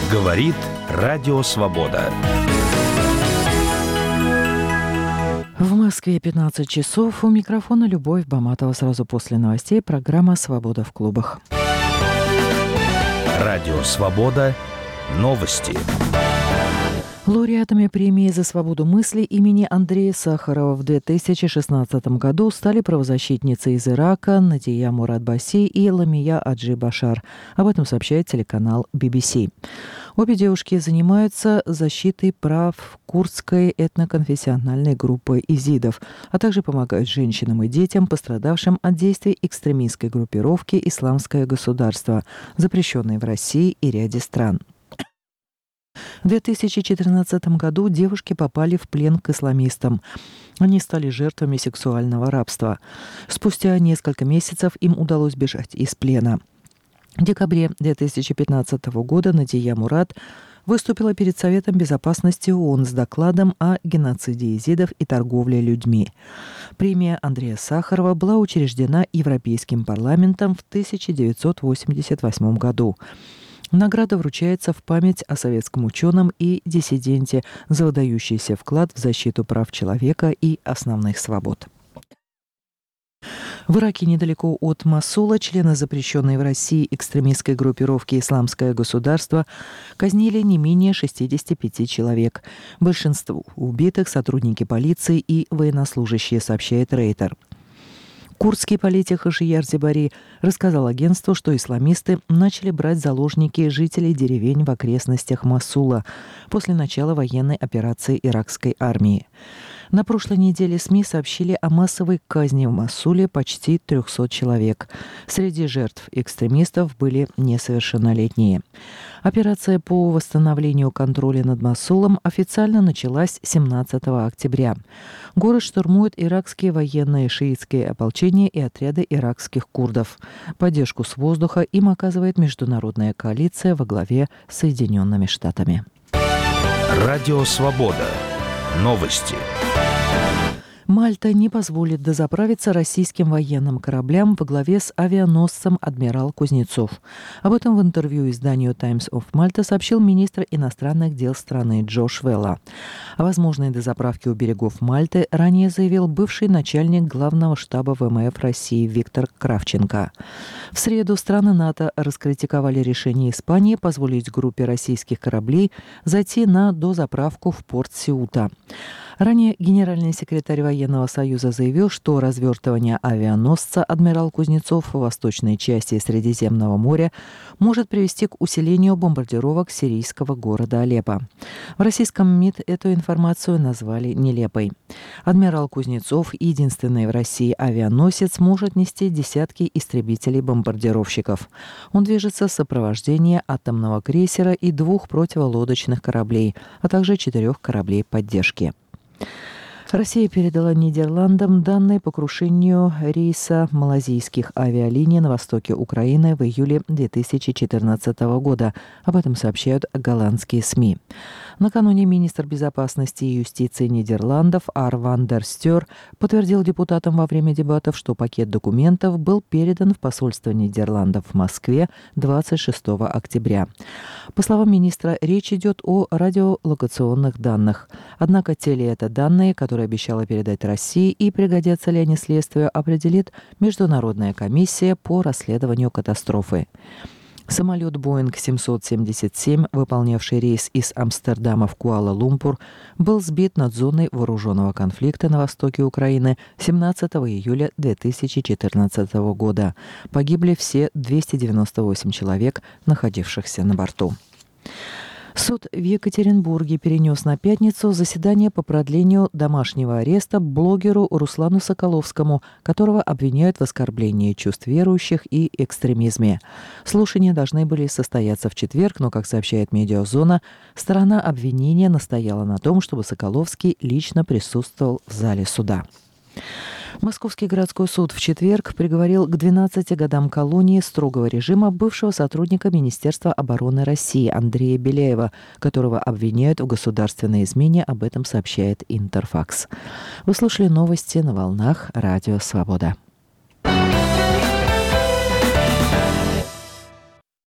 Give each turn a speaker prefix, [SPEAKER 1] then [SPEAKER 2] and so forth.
[SPEAKER 1] Говорит Радио Свобода.
[SPEAKER 2] В Москве 15 часов. У микрофона Любовь Баматова. Сразу после новостей программа «Свобода в клубах».
[SPEAKER 1] Радио Свобода. Новости.
[SPEAKER 2] Лауреатами премии «За свободу мысли» имени Андрея Сахарова в 2016 году стали правозащитницы из Ирака Надия Муратбаси и Ламия Аджи Башар. Об этом сообщает телеканал BBC. Обе девушки занимаются защитой прав курдской этноконфессиональной группы изидов, а также помогают женщинам и детям, пострадавшим от действий экстремистской группировки «Исламское государство», запрещенной в России и ряде стран. В 2014 году девушки попали в плен к исламистам. Они стали жертвами сексуального рабства. Спустя несколько месяцев им удалось бежать из плена. В декабре 2015 года Надия Мурат выступила перед Советом безопасности ООН с докладом о геноциде изидов и торговле людьми. Премия Андрея Сахарова была учреждена Европейским парламентом в 1988 году. Награда вручается в память о советском ученом и диссиденте за выдающийся вклад в защиту прав человека и основных свобод. В Ираке, недалеко от Мосула, члены запрещенной в России экстремистской группировки «Исламское государство» казнили не менее 65 человек. Большинство убитых – сотрудники полиции и военнослужащие, сообщает Рейтер. Курдский политик Хашияр Зебари рассказал агентству, что исламисты начали брать в заложники жителей деревень в окрестностях Мосула после начала военной операции иракской армии. На прошлой неделе СМИ сообщили о массовой казни в Мосуле почти 300 человек. Среди жертв экстремистов были несовершеннолетние. Операция по восстановлению контроля над Мосулом официально началась 17 октября. Город штурмуют иракские военные, шиитские ополчения и отряды иракских курдов. Поддержку с воздуха им оказывает международная коалиция во главе с Соединенными Штатами.
[SPEAKER 1] Радио Свобода. Новости.
[SPEAKER 2] Мальта не позволит дозаправиться российским военным кораблям во главе с авианосцем «Адмирал Кузнецов». Об этом в интервью изданию Times of Malta сообщил министр иностранных дел страны Джош Велла. О возможной дозаправке у берегов Мальты ранее заявил бывший начальник главного штаба ВМФ России Виктор Кравченко. В среду страны НАТО раскритиковали решение Испании позволить группе российских кораблей зайти на дозаправку в порт Сеута. Ранее генеральный секретарь Военного союза заявил, что развертывание авианосца «Адмирал Кузнецов» в восточной части Средиземного моря может привести к усилению бомбардировок сирийского города Алеппо. В российском МИД эту информацию назвали нелепой. «Адмирал Кузнецов» — единственный в России авианосец, может нести десятки истребителей-бомбардировщиков. Он движется в сопровождении атомного крейсера и 2 противолодочных кораблей, а также 4 кораблей поддержки. Россия передала Нидерландам данные по крушению рейса малазийских авиалиний на востоке Украины в июле 2014 года. Об этом сообщают голландские СМИ. Накануне министр безопасности и юстиции Нидерландов Арван дер Стёр подтвердил депутатам во время дебатов, что пакет документов был передан в посольство Нидерландов в Москве 26 октября. По словам министра, речь идет о радиолокационных данных. Однако те ли это данные, которые обещала передать России, и пригодятся ли они следствию, определит Международная комиссия по расследованию катастрофы. Самолет Boeing 777, выполнявший рейс из Амстердама в Куала-Лумпур, был сбит над зоной вооруженного конфликта на востоке Украины 17 июля 2014 года. Погибли все 298 человек, находившихся на борту. Суд в Екатеринбурге перенес на пятницу заседание по продлению домашнего ареста блогеру Руслану Соколовскому, которого обвиняют в оскорблении чувств верующих и экстремизме. Слушания должны были состояться в четверг, но, как сообщает «Медиазона», сторона обвинения настояла на том, чтобы Соколовский лично присутствовал в зале суда. Московский городской суд в четверг приговорил к 12 годам колонии строгого режима бывшего сотрудника Министерства обороны России Андрея Беляева, которого обвиняют в государственной измене. Об этом сообщает Интерфакс. Вы слушали новости на волнах Радио Свобода.